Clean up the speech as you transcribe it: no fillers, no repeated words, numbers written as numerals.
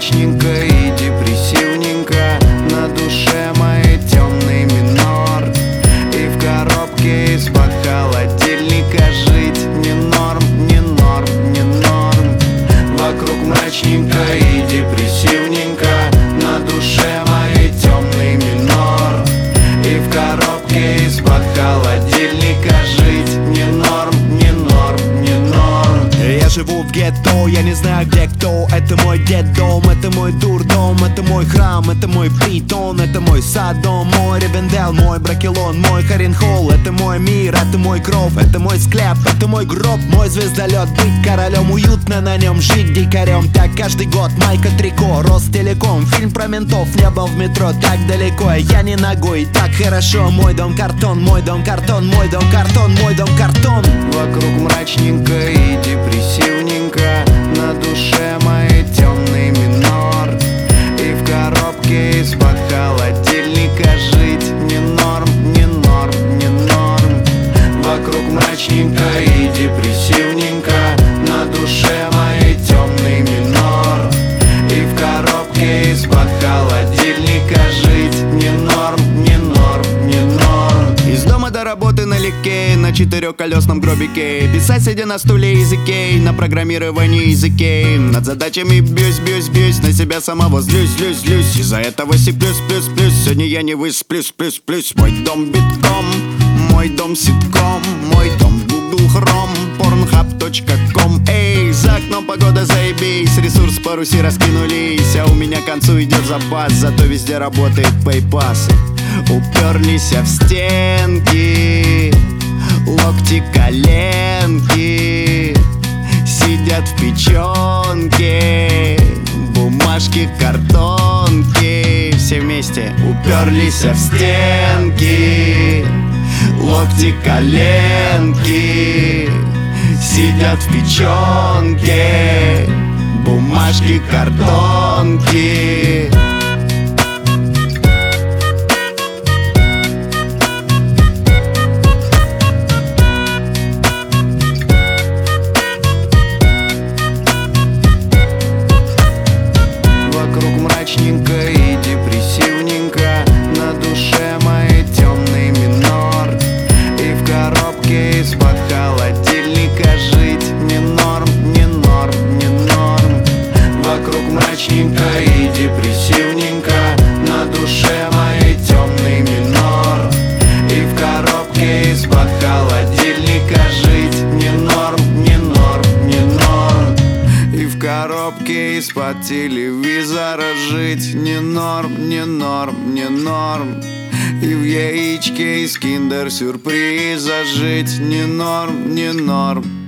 мрачненько и депрессивненько, на душе моей темный минор. И в коробке из-под холодильника жить не норм, не норм, не норм. Вокруг мрачненько и депрессивненько, на душе моей темный минор. И в коробке из-под холодильника жить не норм, не норм, не норм. Я живу в гетто, я не знаю где кто. Это мой детдом, это мой дурдом, это мой храм, это мой притон, это мой Содом, мой Ривенделл, мой Бракелон, мой Харенхолл. Это мой мир, это мой кров, это мой склеп, это мой гроб, мой звездолет. Быть королем, уютно на нем, жить дикарем. Так каждый год, майка, трико, Ростелеком. Фильм про ментов, не был в метро так далеко. Я не ногой, так хорошо. Мой дом картон, мой дом картон, мой дом картон, мой дом картон. Вокруг мрачненько и депрессивненько, на душе моей темный минор. И в коробке из-под холодильника жить не норм, не норм, не норм. Вокруг мрачненько и депрессивненько, на душе моей темный минор. И в коробке из-под холодильника жить не норм, не норм, не норм. Из дома до работы налегке, на четырехколесном гробике. Писать, сидя на стуле языке, на программировании языке. Над задачами бьюсь, бьюсь, бьюсь, на себя самого злюсь, злюсь, злюсь. Из-за этого си плюс, плюс, плюс. Сегодня я не высплюсь, плюс, плюс. Мой дом битком, мой дом ситком, мой дом Google Chrome, pornhub.com. Эй, за окном погода заебись, ресурс по Руси раскинулись. А у меня к концу идет запас, зато везде работает PayPass. Уперлись в стенки, локти, коленки, сидят в печенке, бумажки, картонки. Все вместе уперлись в стенки, локти, коленки, сидят в печенке, бумажки, картонки. Вокруг мрачненько и депрессивненько, на душе моей темный минор. И в коробке из-под холодильника жить не норм, не норм, не норм. Вокруг мрачненько и депрессивненько, на душе моей темный минор. И в коробке из-под холодильника жить не норм, не норм, не норм. И в коробке из-под телевизора жить не норм, не норм, не норм. И в яичке из киндер-сюрприза жить не норм, не норм.